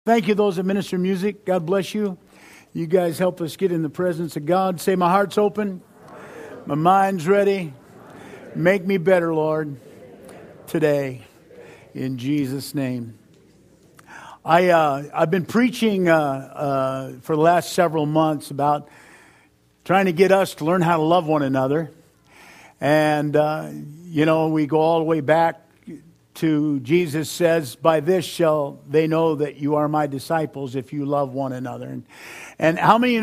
Thank you, those that minister music. God bless you. You guys help us get in the presence of God. Say, my heart's open. My mind's ready. Make me better, Lord, today. In Jesus' name. I've been preaching for the last several months about trying to get us to learn how to love one another. And, we go all the way back to Jesus says, by this shall they know that you are my disciples if you love one another. And how many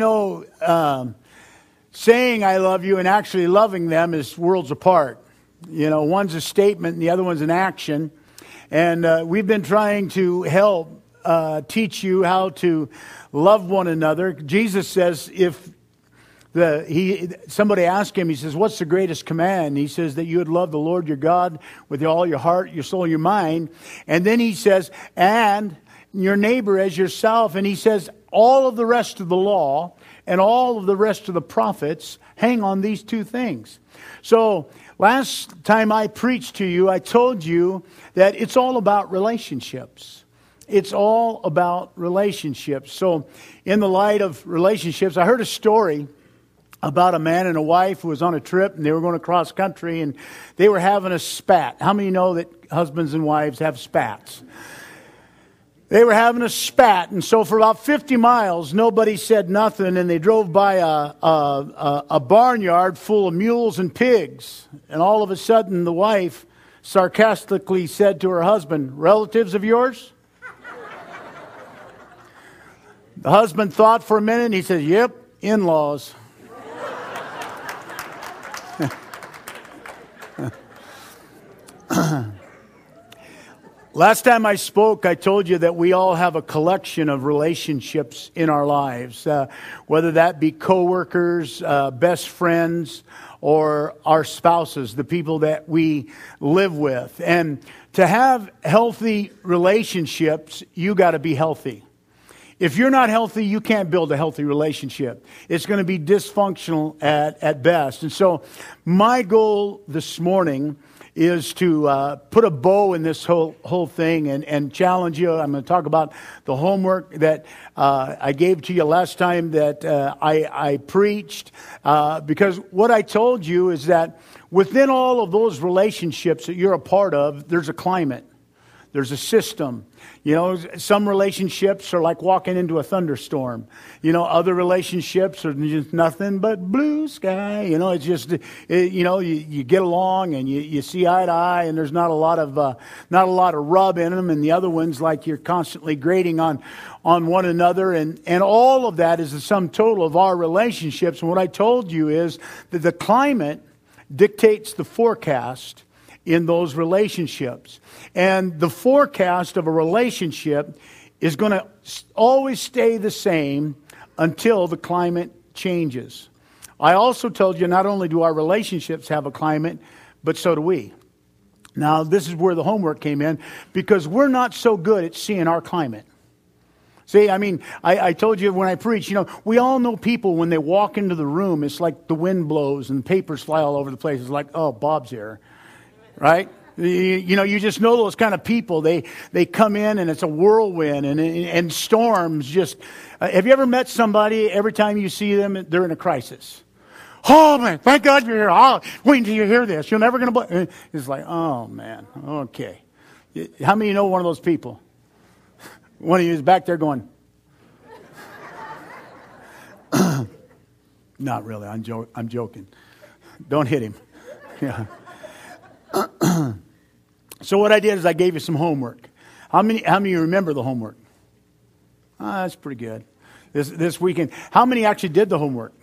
saying I love you and actually loving them is worlds apart. One's a statement and the other one's an action. And we've been trying to help teach you how to love one another. Jesus says somebody asked him, he says, what's the greatest command? He says that you would love the Lord your God with all your heart, your soul, your mind. And then he says, and your neighbor as yourself. And he says, all of the rest of the law and all of the rest of the prophets hang on these two things. So last time I preached to you, I told you that it's all about relationships. It's all about relationships. So in the light of relationships, I heard a story about a man and a wife who was on a trip and they were going to cross country and they were having a spat. How many know that husbands and wives have spats? They were having a spat, and so for about 50 miles, nobody said nothing, and they drove by a barnyard full of mules and pigs. And all of a sudden, the wife sarcastically said to her husband, relatives of yours? The husband thought for a minute, and he said, yep, in-laws. Last time I spoke, I told you that we all have a collection of relationships in our lives, whether that be coworkers, best friends, or our spouses, the people that we live with. And to have healthy relationships, you got to be healthy. If you're not healthy, you can't build a healthy relationship. It's going to be dysfunctional at best. And so my goal this morning is to put a bow in this whole thing and challenge you. I'm going to talk about the homework that I gave to you last time that I preached. Because what I told you is that within all of those relationships that you're a part of, there's a climate. There's a system. Some relationships are like walking into a thunderstorm. Other relationships are just nothing but blue sky. It's just, you get along and you see eye to eye, and there's not a lot of rub in them. And the other ones, like you're constantly grading on one another. And all of that is the sum total of our relationships. And what I told you is that the climate dictates the forecast in those relationships. And the forecast of a relationship is going to always stay the same until the climate changes. I also told you not only do our relationships have a climate, but so do we. Now, this is where the homework came in, because we're not so good at seeing our climate. See, I told you when I preach, we all know people when they walk into the room, it's like the wind blows and papers fly all over the place. It's like, oh, Bob's here. Right? You just know those kind of people. They come in and it's a whirlwind and storms just... have you ever met somebody, every time you see them, they're in a crisis? Oh, man, thank God you're here. Oh, wait until you hear this. You're never going to... It's like, oh, man, okay. How many of you know one of those people? One of you is back there going... Not really, I'm joking. Don't hit him. Yeah. So what I did is I gave you some homework. How many of you remember the homework? That's pretty good. This weekend. How many actually did the homework?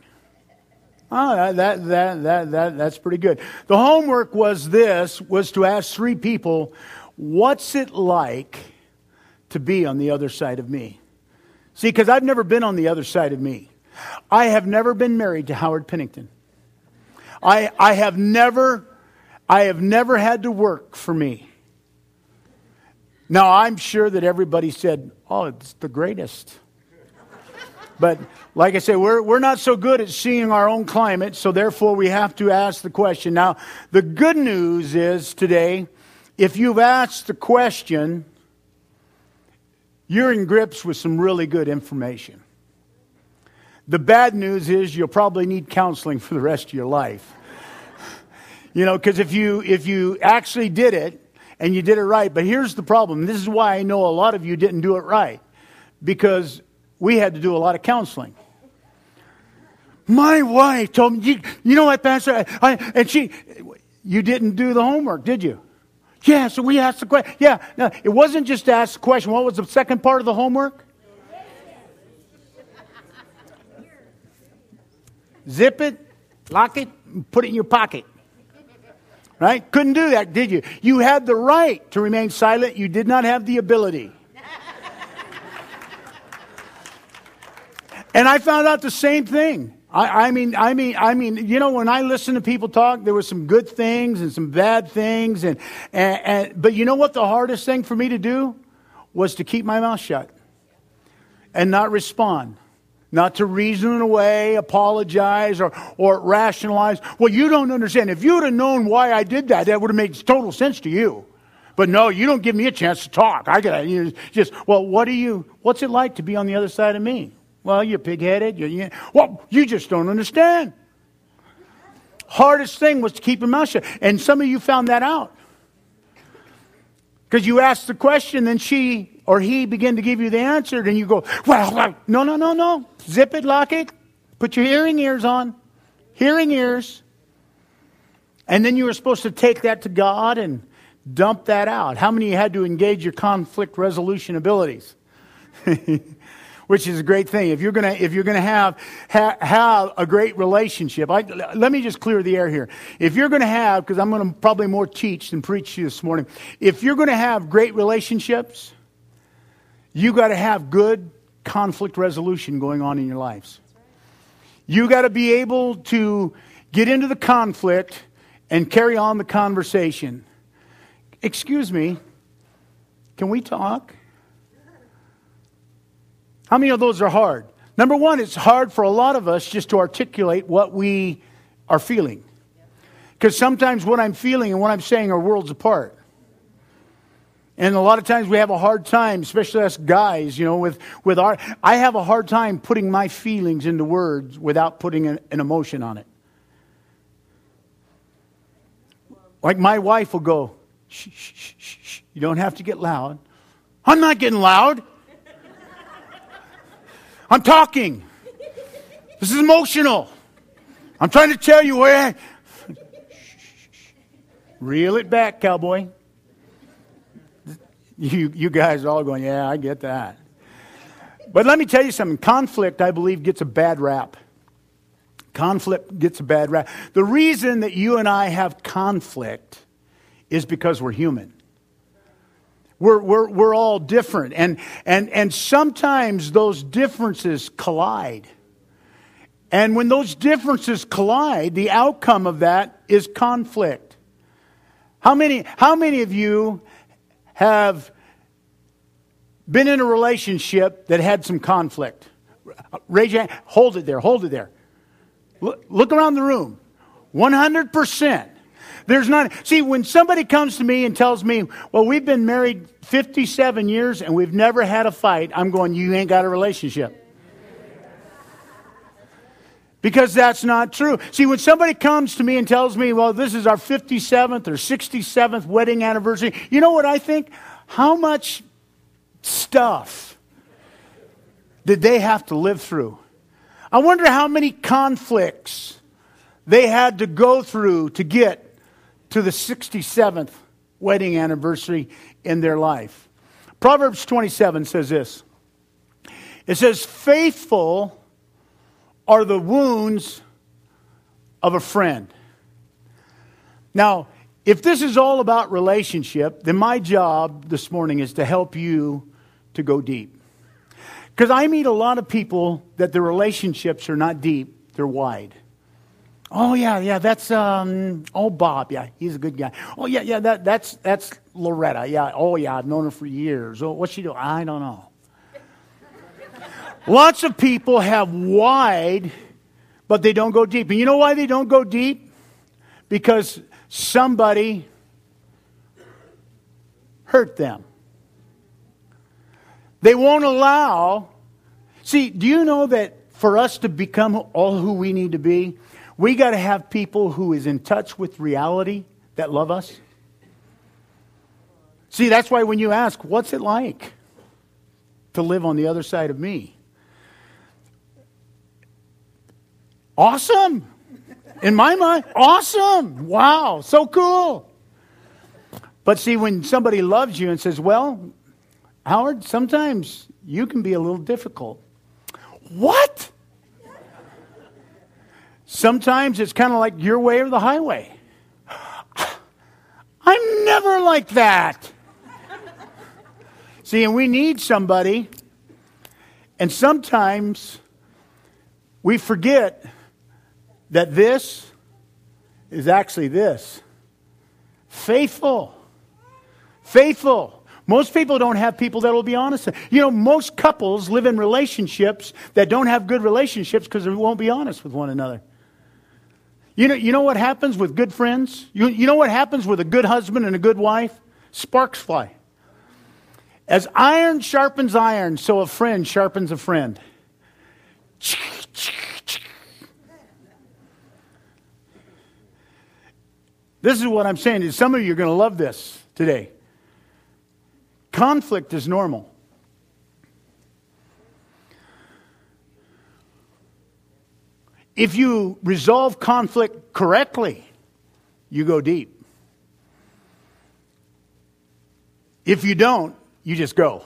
That's pretty good. The homework was to ask 3 people, what's it like to be on the other side of me? See, because I've never been on the other side of me. I have never been married to Howard Pennington. I have never had to work for me. Now, I'm sure that everybody said, oh, it's the greatest. But like I said, we're not so good at seeing our own climate, so therefore we have to ask the question. Now, the good news is today, if you've asked the question, you're in grips with some really good information. The bad news is you'll probably need counseling for the rest of your life. Because if you actually did it and you did it right, but here's the problem. This is why I know a lot of you didn't do it right. Because we had to do a lot of counseling. My wife told me, you know what, Pastor? You didn't do the homework, did you? Yeah, so we asked the question. Yeah, no, it wasn't just to ask the question. What was the second part of the homework? Zip it, lock it, and put it in your pocket. Right? Couldn't do that, did you? You had the right to remain silent. You did not have the ability. And I found out the same thing. I mean, when I listen to people talk, there were some good things and some bad things. But you know what the hardest thing for me to do was to keep my mouth shut and not respond. Not to reason away, apologize, or rationalize. Well, you don't understand. If you would have known why I did that, that would have made total sense to you. But no, you don't give me a chance to talk. What's it like to be on the other side of me? Well, you're pig-headed. You just don't understand. Hardest thing was to keep your mouth shut. And some of you found that out. Because you asked the question, then she or he began to give you the answer, and you go, well, no. Zip it, lock it. Put your hearing ears on. Hearing ears. And then you were supposed to take that to God and dump that out. How many of you had to engage your conflict resolution abilities? Which is a great thing. If you're gonna have a great relationship, let me just clear the air here. If you're gonna have, because I'm gonna probably more teach than preach to you this morning. If you're gonna have great relationships, you got to have good conflict resolution going on in your lives. You got to be able to get into the conflict and carry on the conversation. Excuse me, can we talk? How many of those are hard? Number one, it's hard for a lot of us just to articulate what we are feeling. Because sometimes what I'm feeling and what I'm saying are worlds apart. And a lot of times we have a hard time, especially us guys, I have a hard time putting my feelings into words without putting an emotion on it. Like my wife will go, shh, shh, shh, shh, shh. You don't have to get loud. I'm not getting loud. I'm talking. This is emotional. I'm trying to tell you where. Reel it back, cowboy. You guys are all going, yeah, I get that. But let me tell you something. Conflict, I believe, gets a bad rap. Conflict gets a bad rap. The reason that you and I have conflict is because we're human. We're all different. And sometimes those differences collide. And when those differences collide, the outcome of that is conflict. How many of you have been in a relationship that had some conflict? Raise your hand. Hold it there. Look around the room. 100%. There's not. See, when somebody comes to me and tells me, well, we've been married 57 years and we've never had a fight, I'm going, you ain't got a relationship. Because that's not true. See, when somebody comes to me and tells me, well, this is our 57th or 67th wedding anniversary, you know what I think? How much stuff did they have to live through? I wonder how many conflicts they had to go through to get to the 67th wedding anniversary in their life. Proverbs 27 says this. It says, faithful are the wounds of a friend. Now, if this is all about relationship, then my job this morning is to help you to go deep. Because I meet a lot of people that their relationships are not deep, they're wide. Oh, yeah, that's, Bob, yeah, he's a good guy. Oh, yeah, that's Loretta, yeah, oh, yeah, I've known her for years. Oh, what's she doing? I don't know. Lots of people have wide, but they don't go deep. And you know why they don't go deep? Because somebody hurt them. They won't allow. See, do you know that for us to become all who we need to be, we got to have people who is in touch with reality that love us? See, that's why when you ask, what's it like to live on the other side of me? Awesome. In my mind, awesome. Wow, so cool. But see, when somebody loves you and says, well, Howard, sometimes you can be a little difficult. What? Sometimes it's kind of like your way or the highway. I'm never like that. See, and we need somebody, and sometimes we forget that this is actually this. Faithful. Faithful. Most people don't have people that will be honest. You know, most couples live in relationships that don't have good relationships because they won't be honest with one another. You know what happens with good friends? You know what happens with a good husband and a good wife? Sparks fly. As iron sharpens iron, so a friend sharpens a friend. This is what I'm saying. Is some of you are going to love this today. Conflict is normal. If you resolve conflict correctly, you go deep. If you don't, you just go.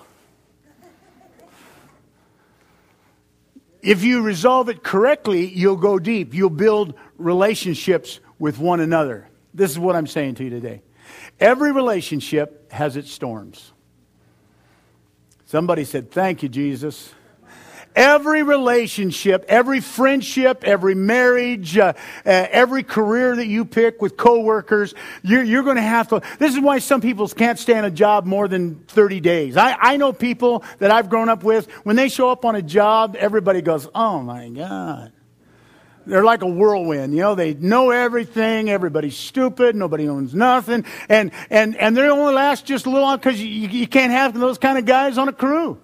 If you resolve it correctly, you'll go deep. You'll build relationships with one another. This is what I'm saying to you today. Every relationship has its storms. Somebody said, thank you, Jesus. Every relationship, every friendship, every marriage, every career that you pick with coworkers, you're going to have to. This is why some people can't stand a job more than 30 days. I know people that I've grown up with, when they show up on a job, everybody goes, oh my God. They're like a whirlwind, you know, they know everything, everybody's stupid, nobody owns nothing, and they only last just a little while because you can't have those kind of guys on a crew.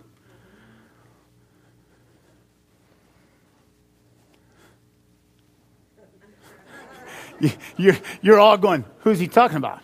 You're all going, who's he talking about?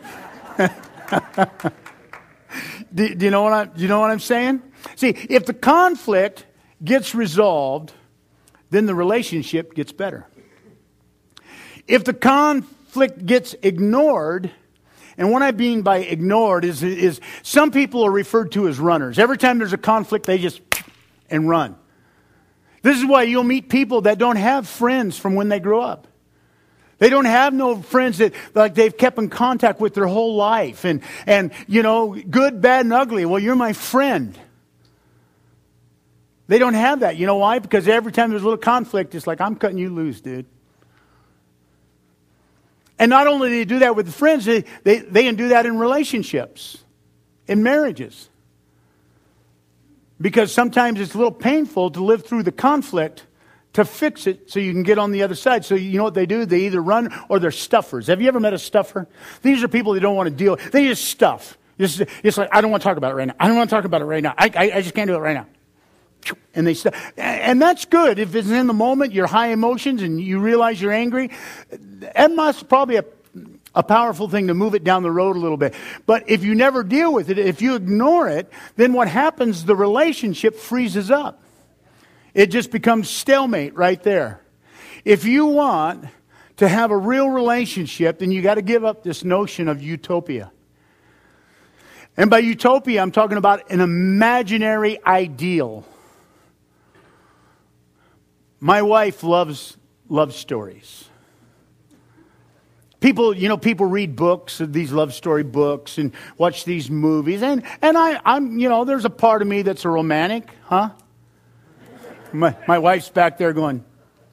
do you know what I'm saying? See, if the conflict gets resolved, then the relationship gets better. If the conflict gets ignored, and what I mean by ignored is some people are referred to as runners. Every time there's a conflict, they just and run. This is why you'll meet people that don't have friends from when they grew up. They don't have no friends that like they've kept in contact with their whole life. And you know, good, bad, and ugly. Well, you're my friend. They don't have that. You know why? Because every time there's a little conflict, it's like, I'm cutting you loose, dude. And not only do they do that with friends, they can do that in relationships, in marriages. Because sometimes it's a little painful to live through the conflict to fix it so you can get on the other side. So you know what they do? They either run or they're stuffers. Have you ever met a stuffer? These are people that don't want to deal. They just stuff. It's like, I don't want to talk about it right now. I don't want to talk about it right now. I just can't do it right now. And they stuff. And that's good. If it's in the moment, you're high emotions and you realize you're angry, that must probably a powerful thing to move it down the road a little bit. But if you never deal with it, if you ignore it, then what happens, the relationship freezes up. It just becomes stalemate right there. If you want to have a real relationship, then you got to give up this notion of utopia. And by utopia, I'm talking about an imaginary ideal. My wife loves love stories. People read books, these love story books, and watch these movies. And I'm there's a part of me that's a romantic, huh? My wife's back there going,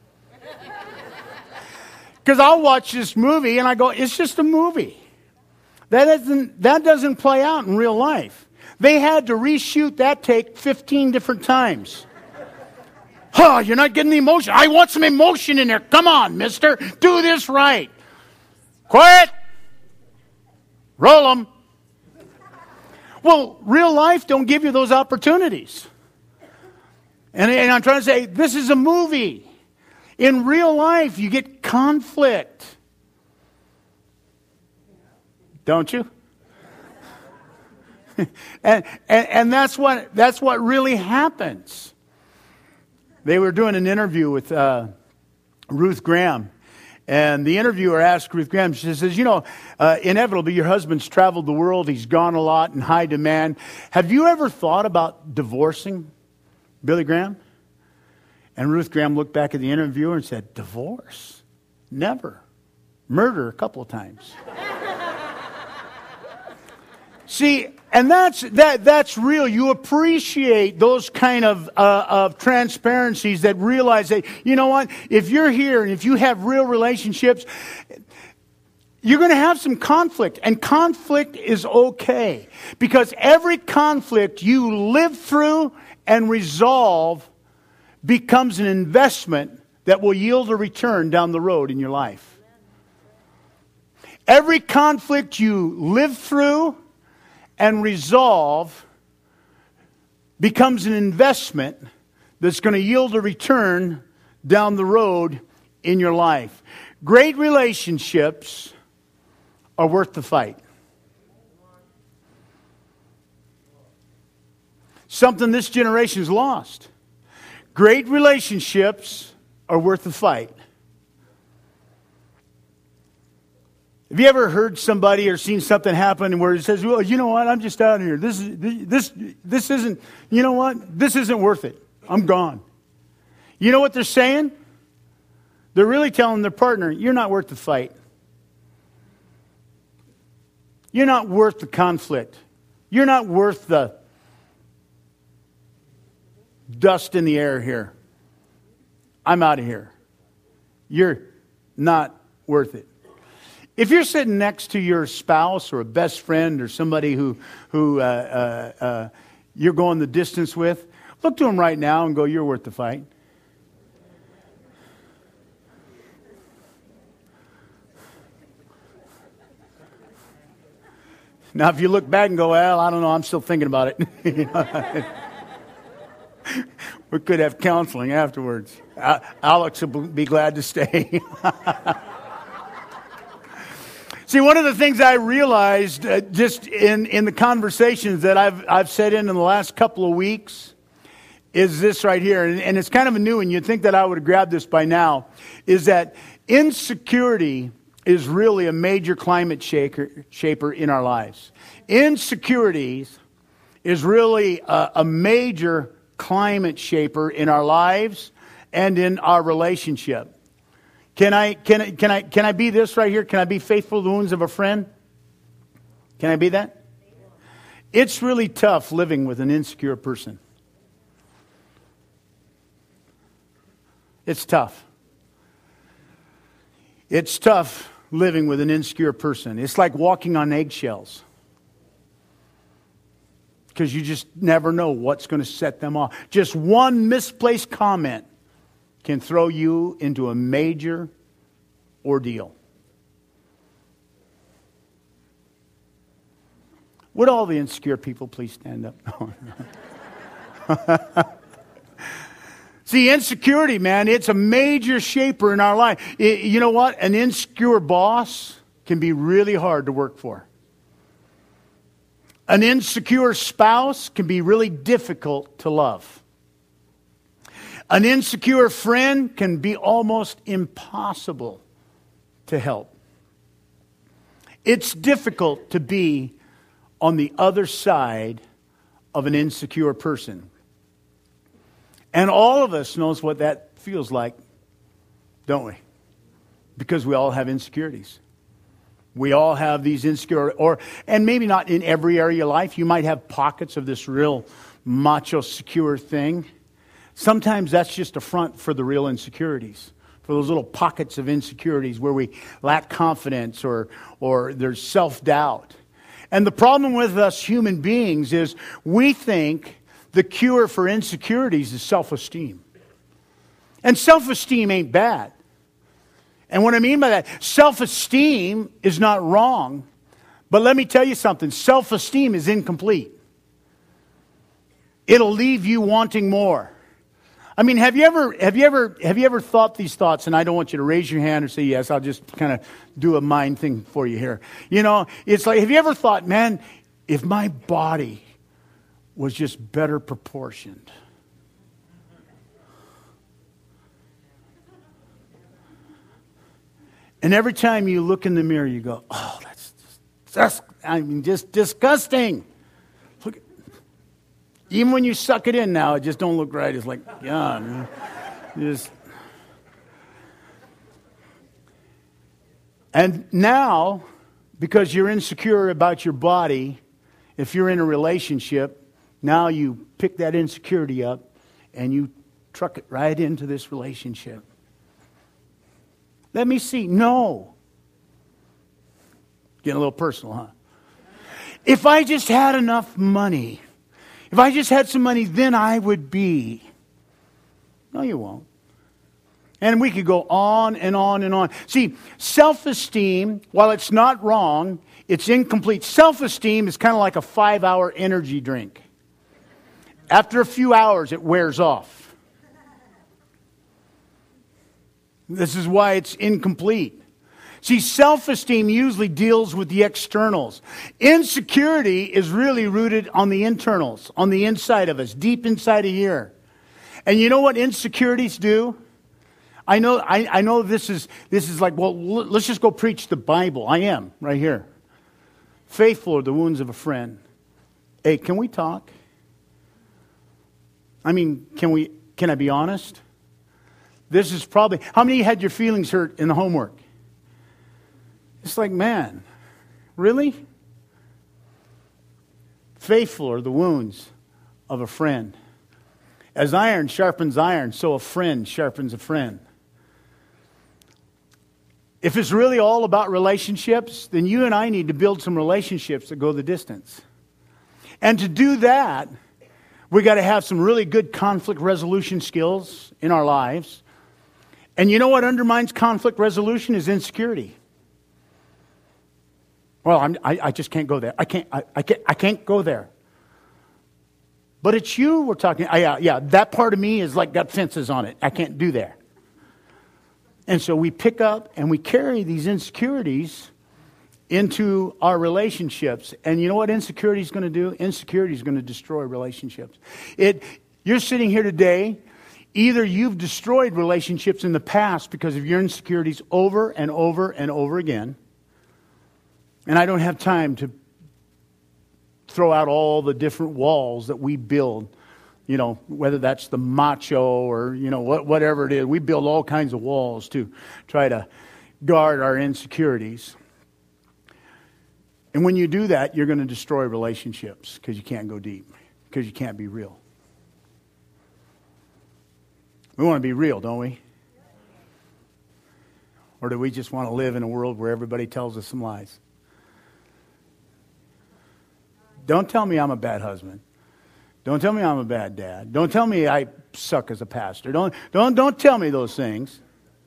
because I'll watch this movie and I go, it's just a movie. That doesn't play out in real life. They had to reshoot that take 15 different times. Oh, you're not getting the emotion. I want some emotion in there. Come on, mister. Do this right. Quiet. Roll them. Well, real life don't give you those opportunities. And I'm trying to say, this is a movie. In real life, you get conflict. Don't you? and that's what really happens. They were doing an interview with Ruth Graham. And the interviewer asked Ruth Graham, she says, inevitably your husband's traveled the world. He's gone a lot in high demand. Have you ever thought about divorcing Billy Graham? And Ruth Graham looked back at the interviewer and said, divorce? Never. Murder a couple of times. See, and that's real. You appreciate those kind of transparencies that realize that, you know what, if you're here and if you have real relationships, you're going to have some conflict. And conflict is okay. Because every conflict you live through and resolve becomes an investment that will yield a return down the road in your life. Every conflict you live through and resolve becomes an investment that's going to yield a return down the road in your life. Great relationships are worth the fight. Something this generation's lost. Great relationships are worth the fight. Have you ever heard somebody or seen something happen where it says, well, you know what, I'm just out here. This isn't, you know what, this isn't worth it. I'm gone. You know what they're saying? They're really telling their partner, you're not worth the fight. You're not worth the conflict. You're not worth the dust in the air here. I'm out of here. You're not worth it. If you're sitting next to your spouse or a best friend or somebody who you're going the distance with, look to them right now and go, you're worth the fight. Now, if you look back and go, well, I don't know, I'm still thinking about it. We could have counseling afterwards. Alex will be glad to stay. See, one of the things I realized just in the conversations that I've set in the last couple of weeks is this right here. And it's kind of a new one. You'd think that I would have grabbed this by now. Is that insecurity is really a major climate shaper in our lives. Insecurities is really a major climate shaper in our lives and in our relationship. Can I be this right here? Can I be faithful to the wounds of a friend? Can I be that? It's really tough living with an insecure person. It's tough. It's tough living with an insecure person. It's like walking on eggshells. Because you just never know what's going to set them off. Just one misplaced comment can throw you into a major ordeal. Would all the insecure people please stand up? See, insecurity, man, it's a major shaper in our life. You know what? An insecure boss can be really hard to work for. An insecure spouse can be really difficult to love. An insecure friend can be almost impossible to help. It's difficult to be on the other side of an insecure person. And all of us knows what that feels like, don't we? Because we all have insecurities. We all have these insecure, and maybe not in every area of life. You might have pockets of this real macho, secure thing. Sometimes that's just a front for the real insecurities, for those little pockets of insecurities where we lack confidence or there's self-doubt. And the problem with us human beings is we think the cure for insecurities is self-esteem. And self-esteem ain't bad. And what I mean by that, self-esteem is not wrong. But let me tell you something, self-esteem is incomplete. it'll leave you wanting more. I mean, have you ever thought these thoughts? And I don't want you to raise your hand or say yes. I'll just kind of do a mind thing for you here. You know, it's like, have you ever thought, man, if my body was just better proportioned? And every time you look in the mirror, you go, oh, that's just disgusting. Look, even when you suck it in now, it just don't look right. It's like, yeah, man. And now, because you're insecure about your body, if you're in a relationship, now you pick that insecurity up and you truck it right into this relationship. Let me see. No. Getting a little personal, huh? If I just had enough money, if I just had some money, then I would be. No, you won't. And we could go on and on and on. See, self-esteem, while it's not wrong, it's incomplete. Self-esteem is kind of like a 5-hour energy drink. After a few hours, it wears off. This is why it's incomplete. See, self-esteem usually deals with the externals. Insecurity is really rooted on the internals, on the inside of us, deep inside of here. And you know what insecurities do? I know this is like, well, let's just go preach the Bible. I am, right here. Faithful are the wounds of a friend. Hey, can we talk? I mean, can I be honest? This is probably, how many had your feelings hurt in the homework? It's like, man, really? Faithful are the wounds of a friend. As iron sharpens iron, so a friend sharpens a friend. If it's really all about relationships, then you and I need to build some relationships that go the distance. And to do that, we got to have some really good conflict resolution skills in our lives. And you know what undermines conflict resolution is insecurity. Well, I just can't go there. I can't go there. But it's you we're talking. Yeah, that part of me is like got fences on it. I can't do that. And so we pick up and we carry these insecurities into our relationships. And you know what insecurity is going to do? Insecurity is going to destroy relationships. You're sitting here today. Either you've destroyed relationships in the past because of your insecurities over and over and over again. And I don't have time to throw out all the different walls that we build. You know, whether that's the macho or, you know, whatever it is. We build all kinds of walls to try to guard our insecurities. And when you do that, you're going to destroy relationships because you can't go deep, because you can't be real. We want to be real, don't we? Or do we just want to live in a world where everybody tells us some lies? Don't tell me I'm a bad husband. Don't tell me I'm a bad dad. Don't tell me I suck as a pastor. Don't tell me those things.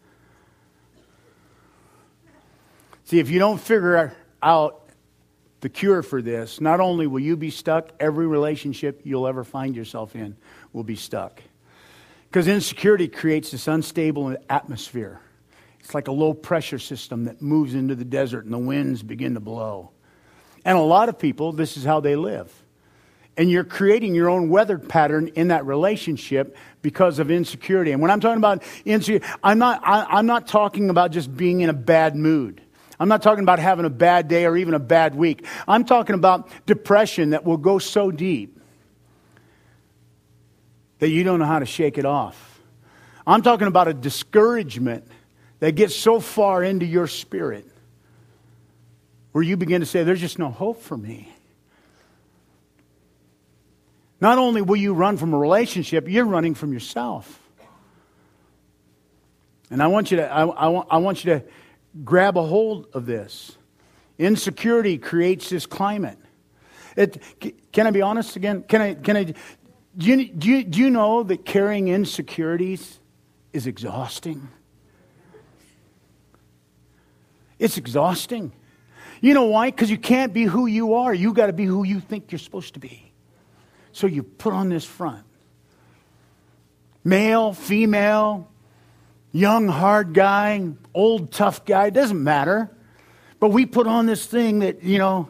See, if you don't figure out the cure for this, not only will you be stuck, every relationship you'll ever find yourself in will be stuck. Because insecurity creates this unstable atmosphere. It's like a low pressure system that moves into the desert and the winds begin to blow. And a lot of people, this is how they live. And you're creating your own weather pattern in that relationship because of insecurity. And when I'm talking about insecurity, I'm not talking about just being in a bad mood. I'm not talking about having a bad day or even a bad week. I'm talking about depression that will go so deep that you don't know how to shake it off. I'm talking about a discouragement that gets so far into your spirit where you begin to say, there's just no hope for me. Not only will you run from a relationship, you're running from yourself. And I want you to grab a hold of this. Insecurity creates this climate. Can I be honest again? Do you know that carrying insecurities is exhausting? It's exhausting. You know why? Because you can't be who you are. You got to be who you think you're supposed to be. So you put on this front. Male, female, young, hard guy, old, tough guy, doesn't matter. But we put on this thing that,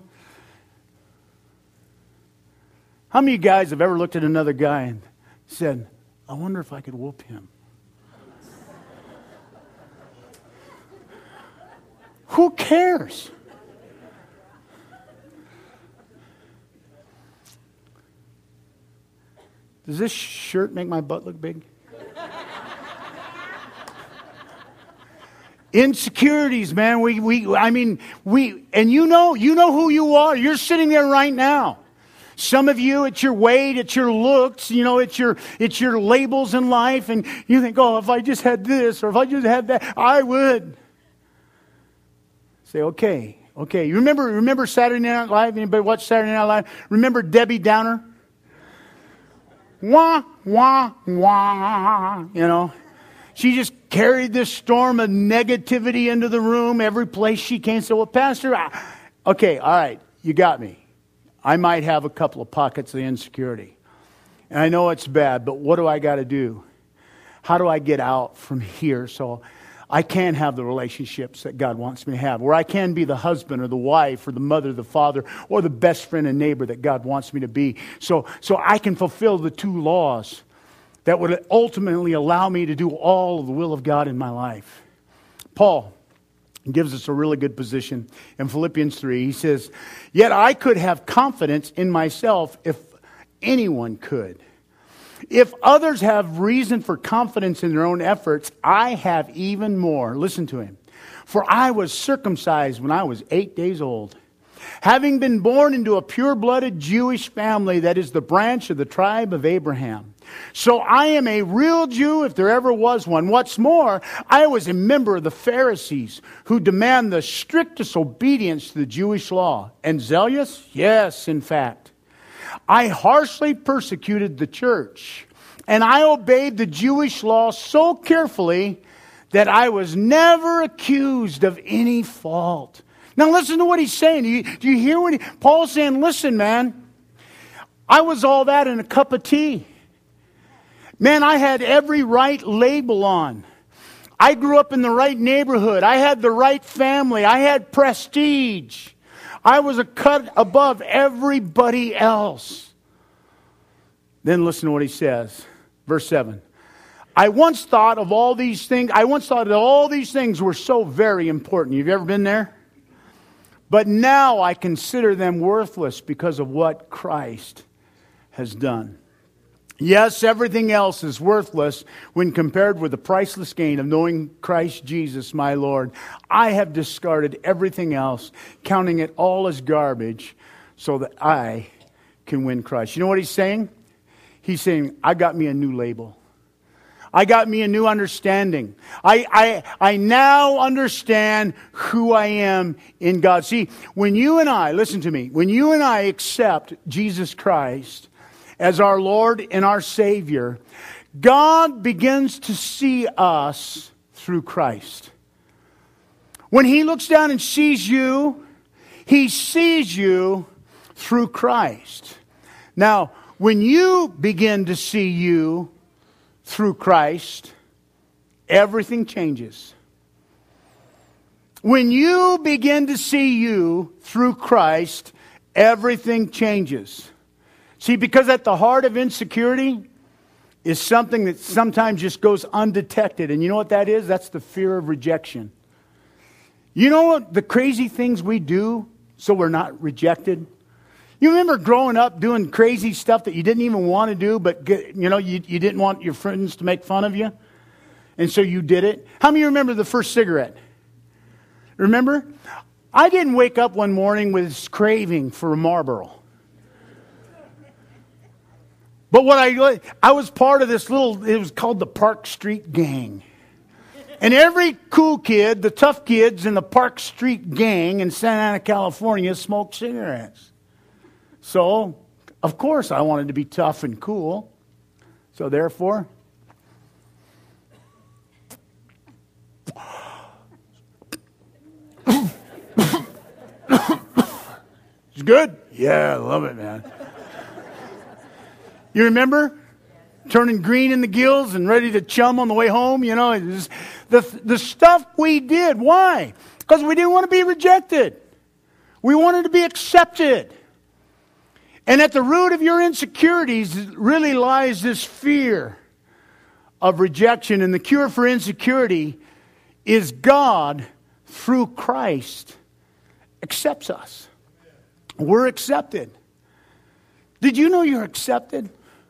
how many of you guys have ever looked at another guy and said, I wonder if I could whoop him? Who cares? Does this shirt make my butt look big? Insecurities, man. And you know who you are. You're sitting there right now. Some of you, it's your weight, it's your looks, it's your labels in life, and you think, oh, if I just had this, or if I just had that, I would. Say, okay. You remember Saturday Night Live? Anybody watch Saturday Night Live? Remember Debbie Downer? Wah, wah, wah, She just carried this storm of negativity into the room every place she came. So, well, Pastor, okay, all right, you got me. I might have a couple of pockets of insecurity. And I know it's bad, but what do I got to do? How do I get out from here so I can have the relationships that God wants me to have? Where I can be the husband or the wife or the mother, the father, or the best friend and neighbor that God wants me to be. So I can fulfill the two laws that would ultimately allow me to do all of the will of God in my life. Paul gives us a really good position in Philippians 3. He says, yet I could have confidence in myself if anyone could. If others have reason for confidence in their own efforts, I have even more. Listen to him. For I was circumcised when I was 8 days old, having been born into a pure-blooded Jewish family that is the branch of the tribe of Abraham. So I am a real Jew if there ever was one. What's more, I was a member of the Pharisees who demand the strictest obedience to the Jewish law. And zealous? Yes, in fact. I harshly persecuted the church, and I obeyed the Jewish law so carefully that I was never accused of any fault. Now listen to what he's saying. Do you hear what Paul's saying? Listen, man, I was all that in a cup of tea. Man, I had every right label on. I grew up in the right neighborhood. I had the right family. I had prestige. I was a cut above everybody else. Then listen to what he says. Verse 7. I once thought that all these things were so very important. You've ever been there? But now I consider them worthless because of what Christ has done. Yes, everything else is worthless when compared with the priceless gain of knowing Christ Jesus, my Lord. I have discarded everything else, counting it all as garbage, so that I can win Christ. You know what he's saying? He's saying, I got me a new label. I got me a new understanding. I now understand who I am in God. See, when you and I, listen to me, when you and I accept Jesus Christ as our Lord and our Savior, God begins to see us through Christ. When He looks down and sees you, He sees you through Christ. Now, when you begin to see you through Christ, everything changes. When you begin to see you through Christ, everything changes. See, because at the heart of insecurity is something that sometimes just goes undetected. And you know what that is? That's the fear of rejection. You know what the crazy things we do so we're not rejected? You remember growing up doing crazy stuff that you didn't even want to do, but you didn't want your friends to make fun of you? And so you did it. How many of you remember the first cigarette? Remember? I didn't wake up one morning with this craving for a Marlboro. But what I was part of this it was called the Park Street Gang. And every cool kid, the tough kids in the Park Street Gang in Santa Ana, California, smoked cigarettes. So, of course, I wanted to be tough and cool. So therefore, it's good? Yeah, I love it, man. You remember? Turning green in the gills and ready to chum on the way home. You know, the stuff we did. Why? Because we didn't want to be rejected. We wanted to be accepted. And at the root of your insecurities really lies this fear of rejection. And the cure for insecurity is God, through Christ, accepts us. We're accepted. Did you know you're accepted?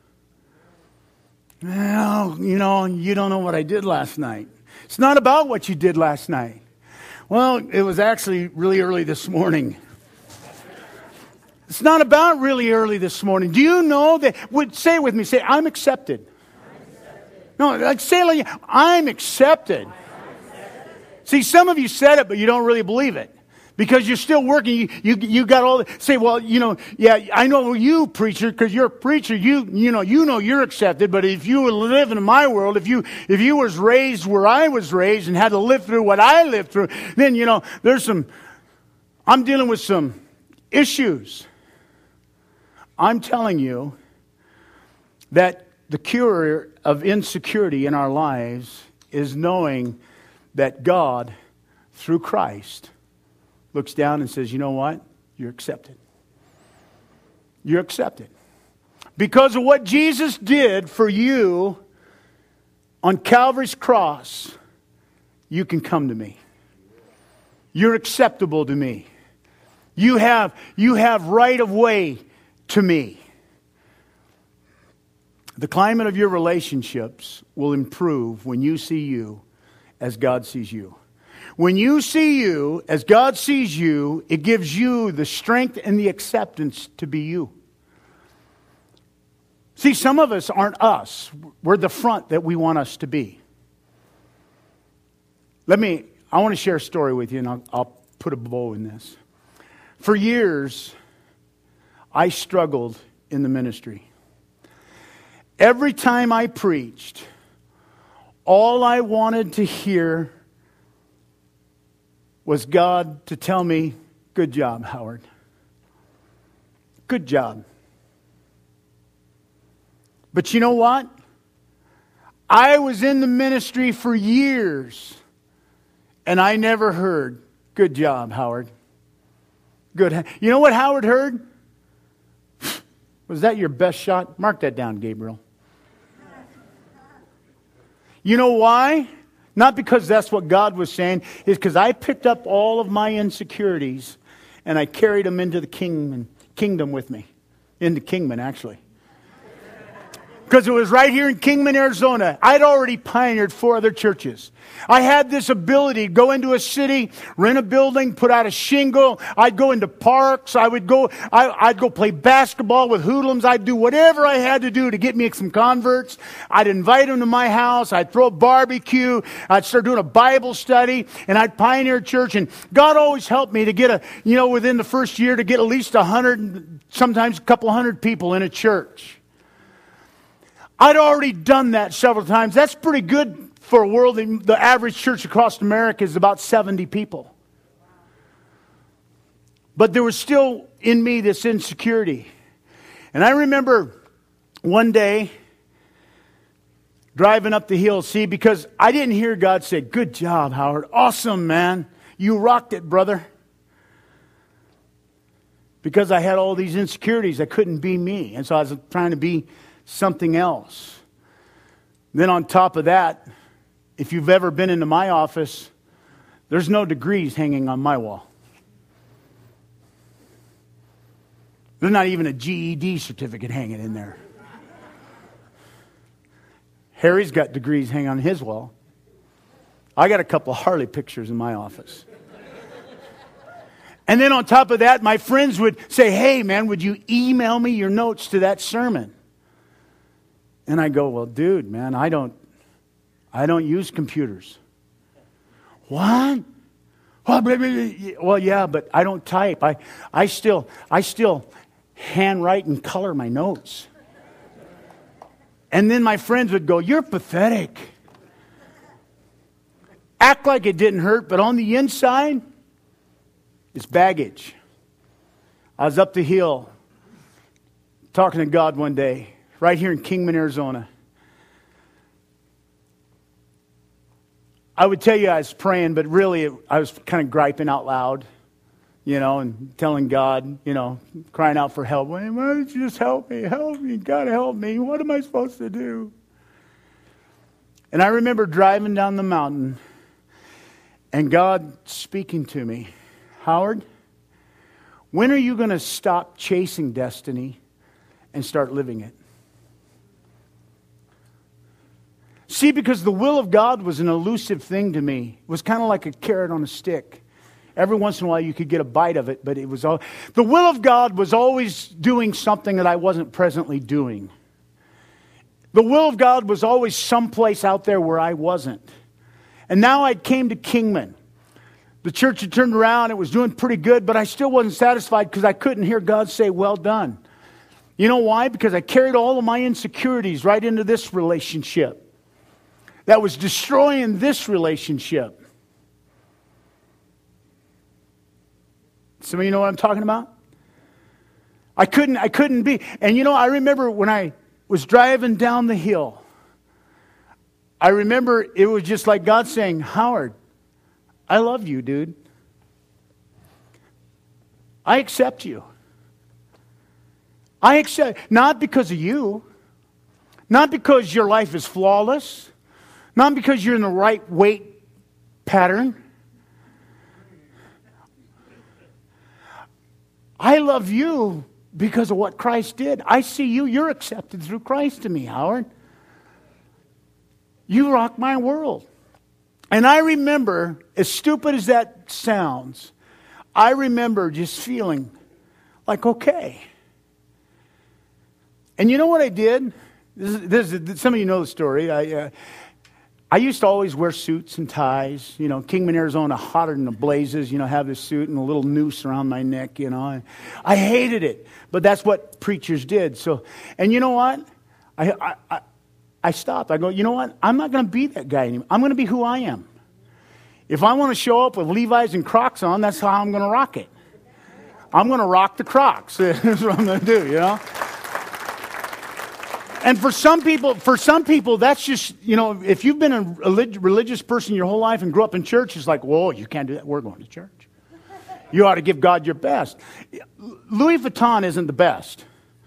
Well, you know, you don't know what I did last night. It's not about what you did last night. Well, it was actually really early this morning. It's not about really early this morning. Do you know that? Say it with me. Say, I'm accepted. No, like say it like, I'm accepted. See, some of you said it, but you don't really believe it. Because you're still working, you got all. Say, well, you know, yeah, I know you, preacher, because you're a preacher. You know you're accepted. But if you were living in my world, if you was raised where I was raised and had to live through what I lived through, then you know I'm dealing with some issues. I'm telling you that the cure of insecurity in our lives is knowing that God, through Christ, looks down and says, you know what? You're accepted. You're accepted. Because of what Jesus did for you on Calvary's cross, you can come to me. You're acceptable to me. You have right of way to me. The climate of your relationships will improve when you see you as God sees you. When you see you as God sees you, it gives you the strength and the acceptance to be you. See, some of us aren't us. We're the front that we want us to be. I want to share a story with you, and I'll put a bow in this. For years, I struggled in the ministry. Every time I preached, all I wanted to hear was God to tell me, good job, Howard. Good job. But you know what? I was in the ministry for years, and I never heard, good job, Howard. Good. You know what Howard heard? Was that your best shot? Mark that down, Gabriel. You know why? Not because that's what God was saying. It's because I picked up all of my insecurities and I carried them into the kingdom with me. Into Kingman, actually. Because it was right here in Kingman, Arizona. I'd already pioneered 4 other churches. I had this ability to go into a city, rent a building, put out a shingle. I'd go into parks. I'd go play basketball with hoodlums. I'd do whatever I had to do to get me some converts. I'd invite them to my house. I'd throw a barbecue. I'd start doing a Bible study, and I'd pioneer a church. And God always helped me to get within the first year to get at least 100, sometimes a couple hundred people in a church. I'd already done that several times. That's pretty good for a world. The average church across America is about 70 people. But there was still in me this insecurity. And I remember one day driving up the hill, because I didn't hear God say, good job, Howard. Awesome, man. You rocked it, brother. Because I had all these insecurities. I couldn't be me. And so I was trying to be something else. Then on top of that, if you've ever been into my office, there's no degrees hanging on my wall. There's not even a GED certificate hanging in there. Harry's got degrees hanging on his wall. I got a couple of Harley pictures in my office. And then on top of that, my friends would say, hey man, would you email me your notes to that sermon? And I go, well, dude, man, I don't use computers. What? Well, yeah, but I don't type. I still handwrite and color my notes. And then my friends would go, you're pathetic. Act like it didn't hurt, but on the inside, it's baggage. I was up the hill talking to God one day. right here in Kingman, Arizona. I would tell you I was praying, but really I was kind of griping out loud, and telling God, crying out for help. Why don't you just help me? Help me. God, help me. What am I supposed to do? And I remember driving down the mountain and God speaking to me, Howard, when are you going to stop chasing destiny and start living it? See, because the will of God was an elusive thing to me. It was kind of like a carrot on a stick. Every once in a while you could get a bite of it, but it was all... The will of God was always doing something that I wasn't presently doing. The will of God was always someplace out there where I wasn't. And now I came to Kingman. The church had turned around. It was doing pretty good, but I still wasn't satisfied because I couldn't hear God say, well done. You know why? Because I carried all of my insecurities right into this relationship that was destroying this relationship. Some of you know what I'm talking about? I couldn't be. And I remember when I was driving down the hill, I remember it was just like God saying, Howard, I love you, dude. I accept you. I accept, not because of you, not because your life is flawless, not because you're in the right weight pattern. I love you because of what Christ did. I see you. You're accepted through Christ to me, Howard. You rock my world. And I remember, as stupid as that sounds, I remember just feeling like, okay. And you know what I did? Some of you know the story. I used to always wear suits and ties. Kingman, Arizona, hotter than the blazes. Have this suit and a little noose around my neck. I hated it, but that's what preachers did. So, and you know what? I stopped. I go, you know what? I'm not going to be that guy anymore. I'm going to be who I am. If I want to show up with Levi's and Crocs on, that's how I'm going to rock it. I'm going to rock the Crocs. That's what I'm going to do. And for some people, that's just, if you've been a religious person your whole life and grew up in church, it's like, whoa, you can't do that. We're going to church. You ought to give God your best. Louis Vuitton isn't the best.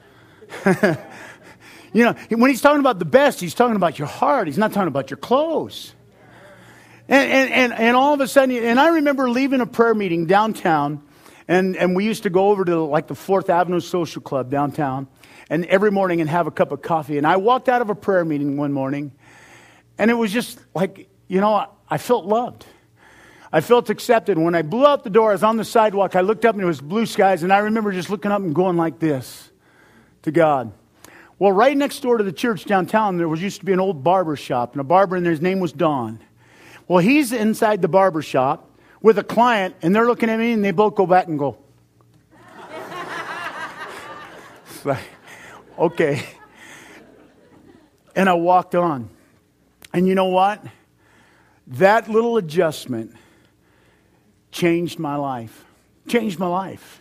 When he's talking about the best, he's talking about your heart. He's not talking about your clothes. And all of a sudden, and I remember leaving a prayer meeting downtown, and we used to go over to like the 4th Avenue Social Club downtown, and every morning and have a cup of coffee. And I walked out of a prayer meeting one morning, and it was just like, I felt loved. I felt accepted. When I blew out the door, I was on the sidewalk, I looked up and it was blue skies, and I remember just looking up and going like this to God. Well, right next door to the church downtown, there used to be an old barber shop, and a barber in there, his name was Don. Well, he's inside the barber shop with a client, and they're looking at me, and they both go back and go. It's like, okay. And I walked on. And you know what? That little adjustment changed my life. Changed my life.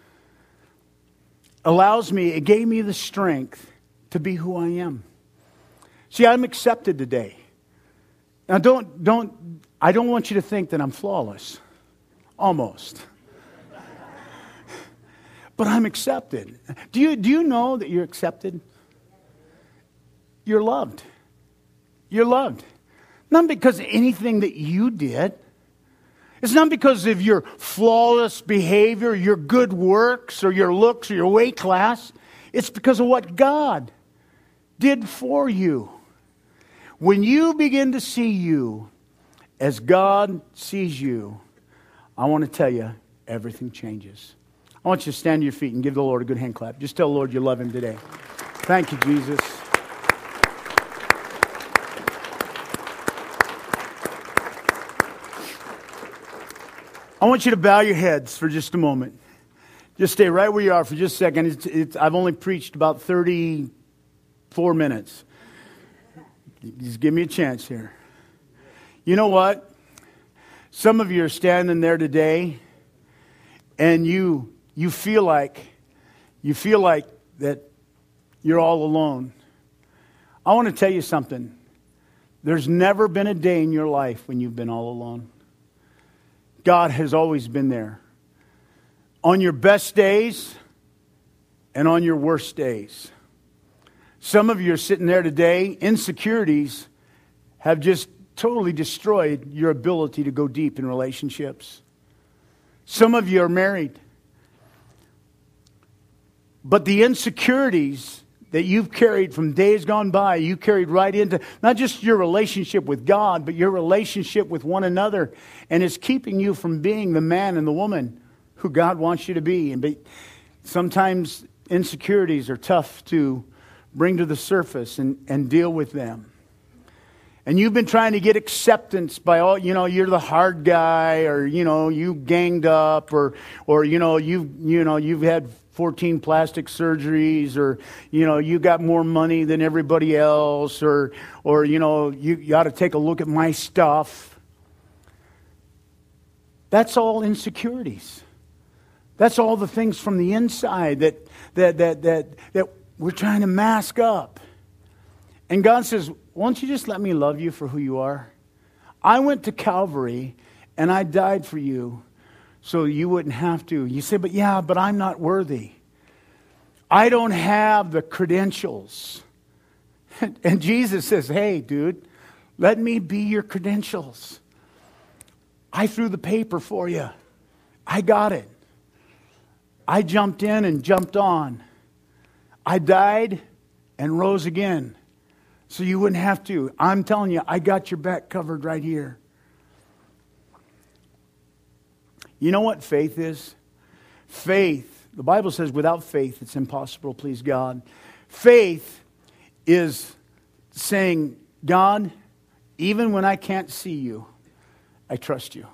It gave me the strength to be who I am. See, I'm accepted today. Now, I don't want you to think that I'm flawless. Almost. But I'm accepted. Do you know that you're accepted? You're loved. You're loved. Not because of anything that you did. It's not because of your flawless behavior, your good works, or your looks, or your weight class. It's because of what God did for you. When you begin to see you as God sees you, I want to tell you, everything changes. I want you to stand to your feet and give the Lord a good hand clap. Just tell the Lord you love Him today. Thank you, Jesus. I want you to bow your heads for just a moment. Just stay right where you are for just a second. I've only preached about 34 minutes. Just give me a chance here. You know what? Some of you are standing there today, and you feel like that you're all alone. I want to tell you something. There's never been a day in your life when you've been all alone. God has always been there. On your best days and on your worst days. Some of you are sitting there today. Insecurities have just totally destroyed your ability to go deep in relationships. Some of you are married. But the insecurities that you've carried from days gone by, you carried right into not just your relationship with God, but your relationship with one another. And it's keeping you from being the man and the woman who God wants you to be. And sometimes insecurities are tough to bring to the surface and deal with them. And you've been trying to get acceptance by all, you're the hard guy, or, you ganged up, or you've had 14 plastic surgeries, or, you got more money than everybody else, or you ought to take a look at my stuff. That's all insecurities. That's all the things from the inside that we're trying to mask up. And God says, won't you just let me love you for who you are? I went to Calvary and I died for you so you wouldn't have to. You say, but I'm not worthy. I don't have the credentials. And Jesus says, hey, dude, let me be your credentials. I threw the paper for you. I got it. I jumped in and jumped on. I died and rose again so you wouldn't have to. I'm telling you, I got your back covered right here. You know what faith is? Faith, the Bible says without faith it's impossible to please God. Faith is saying, God, even when I can't see you, I trust you.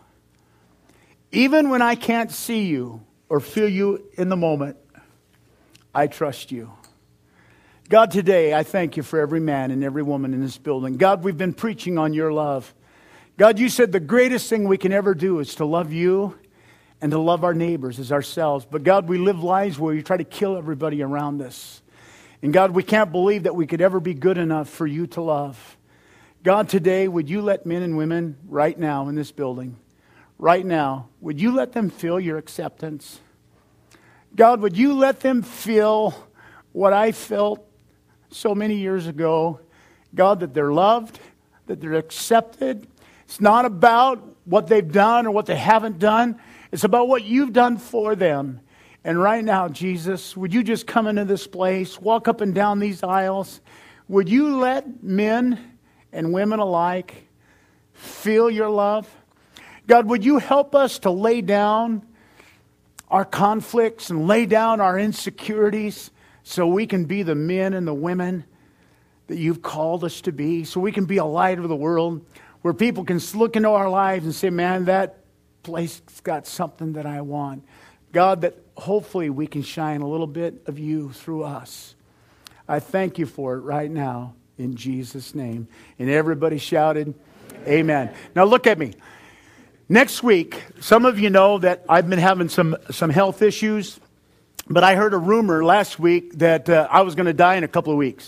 Even when I can't see you or feel you in the moment, I trust you. God, today I thank you for every man and every woman in this building. God, we've been preaching on your love. God, you said the greatest thing we can ever do is to love you and to love our neighbors as ourselves. But God, we live lives where you try to kill everybody around us. And God, we can't believe that we could ever be good enough for you to love. God, today, would you let men and women right now in this building, right now, would you let them feel your acceptance? God, would you let them feel what I felt so many years ago? God, that they're loved, that they're accepted. It's not about what they've done or what they haven't done. It's about what you've done for them. And right now, Jesus, would you just come into this place, walk up and down these aisles? Would you let men and women alike feel your love? God, would you help us to lay down our conflicts and lay down our insecurities so we can be the men and the women that you've called us to be, so we can be a light of the world, where people can look into our lives and say, man, that place has got something that I want. God, that hopefully we can shine a little bit of you through us. I thank you for it right now in Jesus' name. And everybody shouted, amen. Now look at me. Next week, some of you know that I've been having some health issues, but I heard a rumor last week that I was going to die in a couple of weeks.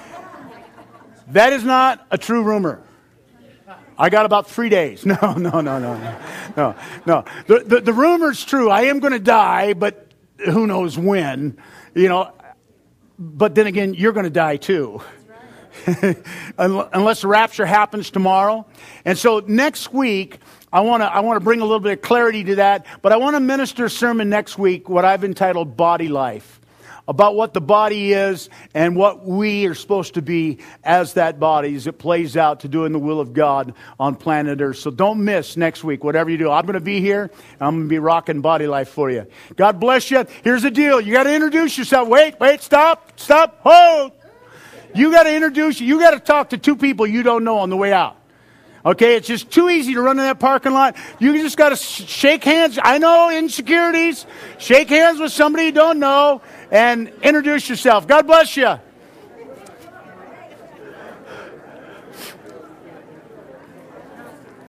That is not a true rumor. I got about 3 days. No. The rumor's true. I am going to die, but who knows when, But then again, you're going to die too. Unless the rapture happens tomorrow. And so next week, I want to bring a little bit of clarity to that, but I want to minister a sermon next week, what I've entitled Body Life, about what the body is and what we are supposed to be as that body as it plays out to doing the will of God on planet Earth. So don't miss next week, whatever you do. I'm going to be here. I'm going to be rocking Body Life for you. God bless you. Here's the deal. You got to introduce yourself. Wait, stop, hold. You got to introduce you. You got to talk to two people you don't know on the way out. Okay, it's just too easy to run in that parking lot. You just got to shake hands. I know insecurities. Shake hands with somebody you don't know and introduce yourself. God bless you.